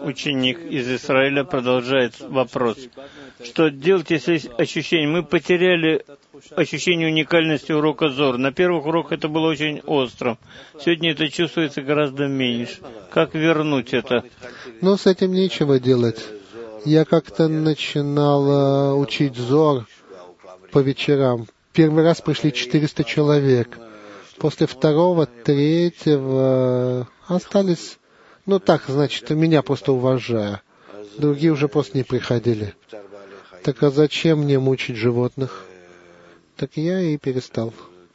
ученик из Израиля продолжает вопрос. Что делать, если есть ощущение? Мы потеряли ощущение уникальности урока Зор. На первых уроках это было очень остро. Сегодня это чувствуется гораздо меньше. Как вернуть это? Ну, с этим нечего делать. Я как-то начинал учить Зор по вечерам. Первый раз пришли 400 человек. После второго, третьего остались, значит, меня просто уважая. Другие уже просто не приходили. Так а зачем мне мучить животных? Так я и перестал.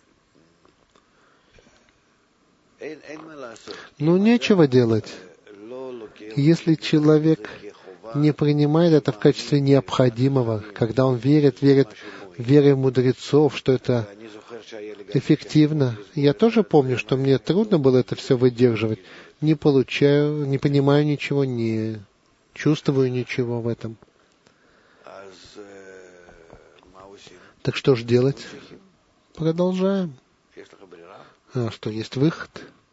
Нечего делать. Если человек не принимает это в качестве необходимого, когда он верит верой мудрецов, что это эффективно. Я тоже помню, что мне трудно было это все выдерживать. Не получаю, не понимаю ничего, не чувствую ничего в этом. Так что же делать? Продолжаем. А что, есть выход?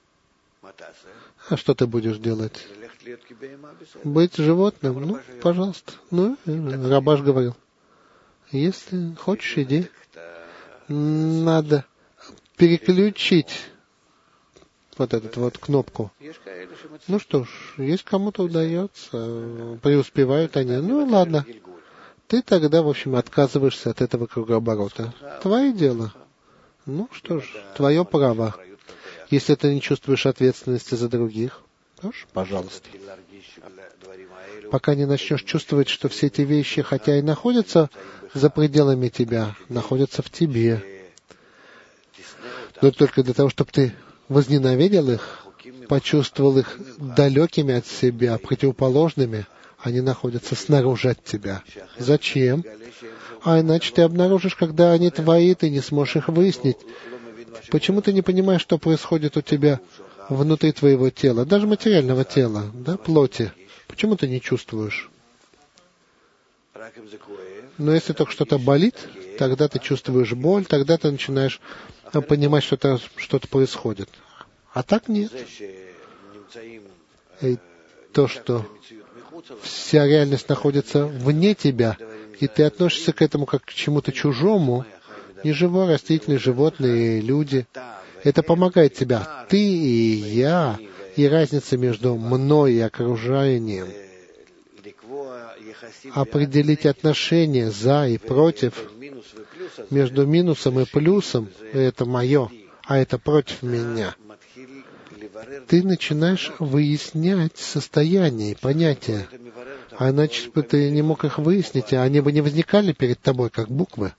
А что ты будешь делать? Быть животным? Пожалуйста. Рабаш говорил. Если хочешь, иди. Надо переключить вот эту вот кнопку. Что ж, есть кому-то удается, преуспевают они. Ладно. Ты тогда, в общем, отказываешься от этого кругооборота. Твое дело. Что ж, твое право. Если ты не чувствуешь ответственности за других, то ж, пожалуйста. Пока не начнешь чувствовать, что все эти вещи, хотя и находятся за пределами тебя, находятся в тебе. Но только для того, чтобы ты возненавидел их, почувствовал их далекими от себя, противоположными, они находятся снаружи от тебя. Зачем? А иначе ты обнаружишь, когда они твои, ты не сможешь их выяснить. Почему ты не понимаешь, что происходит у тебя внутри твоего тела, даже материального тела, плоти? Почему ты не чувствуешь? Но если только что-то болит, тогда ты чувствуешь боль, тогда ты начинаешь понимать, что что-то происходит. А так нет. И то, что вся реальность находится вне тебя, и ты относишься к этому как к чему-то чужому, неживое, растительные, животные, люди, это помогает тебе. Ты и я, и разница между мной и окружающим. Определить отношения за и против, между минусом и плюсом, это мое, а это против меня. Ты начинаешь выяснять состояние, понятия. А иначе бы ты не мог их выяснить, а они бы не возникали перед тобой, как буквы.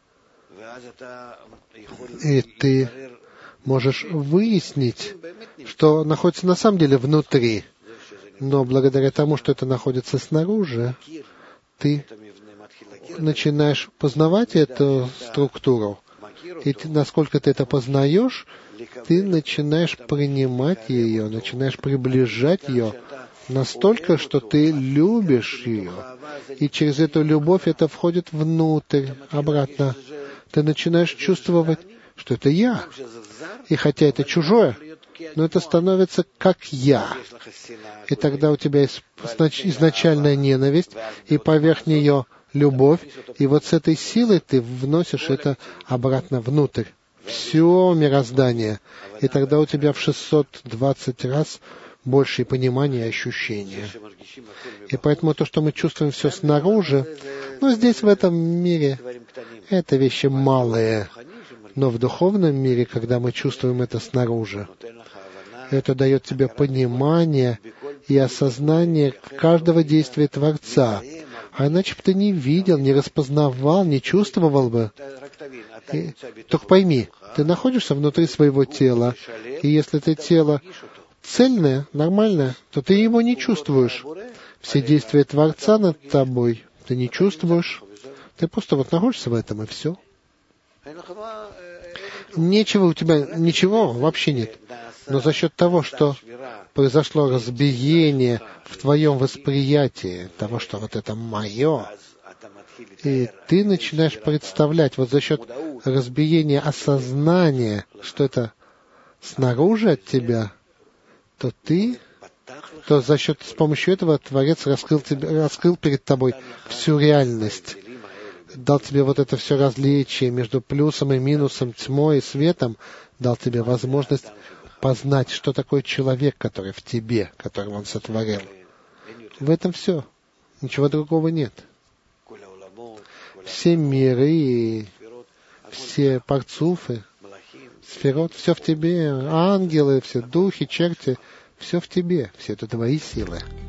И ты можешь выяснить, что находится на самом деле внутри. Но благодаря тому, что это находится снаружи, ты начинаешь познавать эту структуру. И насколько ты это познаешь, ты начинаешь принимать ее, начинаешь приближать ее настолько, что ты любишь ее. И через эту любовь это входит внутрь, обратно. Ты начинаешь чувствовать, что это я. И хотя это чужое, но это становится как я. И тогда у тебя есть изначальная ненависть, и поверх нее любовь, и вот с этой силой ты вносишь это обратно внутрь. Все мироздание. И тогда у тебя в 620 раз большее понимание и ощущения. И поэтому то, что мы чувствуем все снаружи, здесь, в этом мире, это вещи малые. Но в духовном мире, когда мы чувствуем это снаружи, это дает тебе понимание и осознание каждого действия Творца. А иначе бы ты не видел, не распознавал, не чувствовал бы. Только пойми, ты находишься внутри своего тела, и если это тело цельное, нормальное, то ты его не чувствуешь. Все действия Творца над тобой ты не чувствуешь. Ты просто находишься в этом, и все. Ничего вообще нет. Но за счет того, что произошло разбиение в твоем восприятии того, что это мое, и ты начинаешь представлять за счет разбиения осознания, что это снаружи от тебя, то ты то с помощью этого Творец раскрыл перед тобой всю реальность, дал тебе вот это все различие между плюсом и минусом, тьмой и светом, дал тебе возможность познать, что такое человек, который в тебе, которого он сотворил. В этом все. Ничего другого нет. Все миры и все парцуфы, сферот, все в тебе, ангелы, все духи, черти, все в тебе, все это твои силы.